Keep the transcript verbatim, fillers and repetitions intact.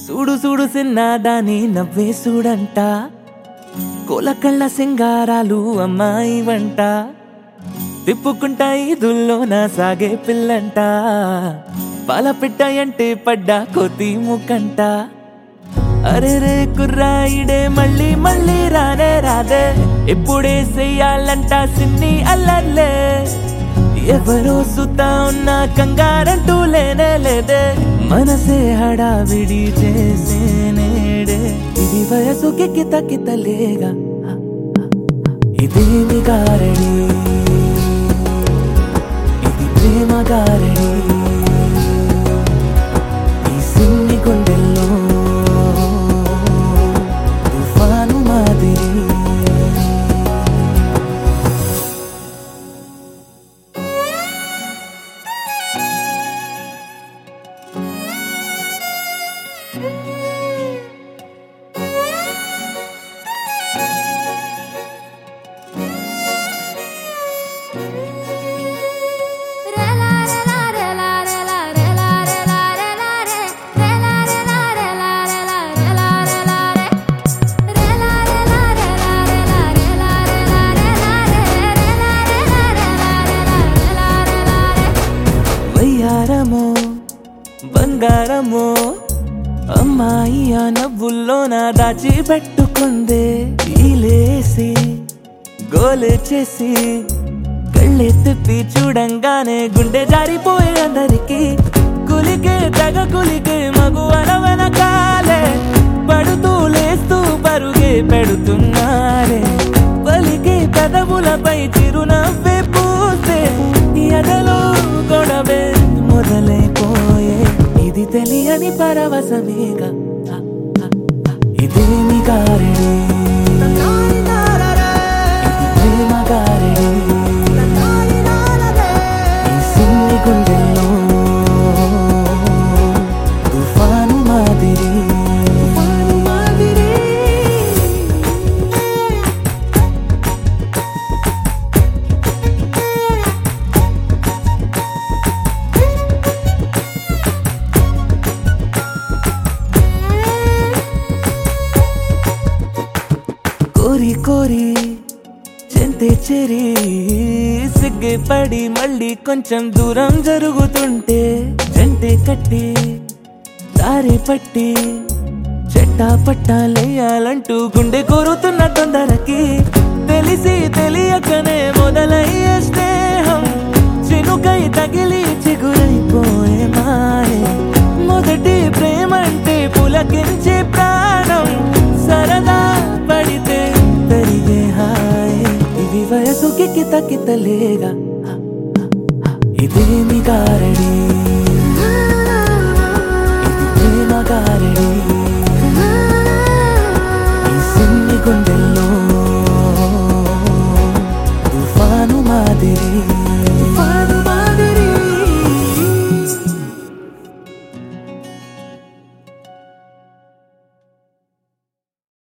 చూడు చూడు సిన్నాదాని నవ్వే చూడంట కోలకళ్ళ సింగారాలు అమ్మాయి వంట తిప్పుకుంటా ఈదుల్లోన సాగే పిల్లంట పాల పిట్టాయంటే పడ్డా కోతి ముకంట అరే రే కుర్రాయిడే మళ్ళీ మళ్ళీ రానే రాదే ఎప్పుడే చెయ్యాలంట సిన్ని అల్లర్లే ఎవరో సుతా ఉన్నా కంగారంటూ లేనే లేదే మనసే హడావిడి చేసే నేడే ఇది వయసుకి కిత కితలేగా ఇదేమి గారడి ఇది ప్రేమ గారడి ఈ సిన్ని గుండెల్లో తుఫాను మాదిరి వయ్యారమో బంగారమో అమ్మాయి ఆ నవ్వుల్లో నా దాచి పెట్టుకుందే ఈలేసి గోలే చేసి కళ్ళే తిప్పి చూడంగానే గుండె జారిపోయే అందరికి కులికే తగ కులికే మగు అనవనకాలే పడుతూ లేస్తూ పరుగే పెడుతున్నారే పలికే పెదవులపై చిరునవ్వే పూసే ఎదలో గొడవే మొదలైపోయే ఇది తెలియని పరవశమేగా ఇదేమి గారడి ఇది ప్రేమ గారడి ఈ సిన్ని గుండెల్లో తుఫాను మాదిరి కోరి కోరి చెంతే చెరి సిగ్గే పడి మళ్ళీ కొంచెం దూరం జరుగుతుంటే జంటే కట్టి దారి పట్టి చెట్టా పట్టాలేయాలంటూ గుండె కోరుతున్న తొందరకి తెలిసి తెలియకనే మొదలయ్యే స్నేహం చినుకై తగిలి చిగురైపోయే మాయే మొదటి ప్రేమంటే పులకించే ప్రాణం సరదా పడితే తరిగే హాయ్ ఇది వయసుకి కిత కితలేగా ఇదేమి గారడి ఇది ప్రేమ గారడి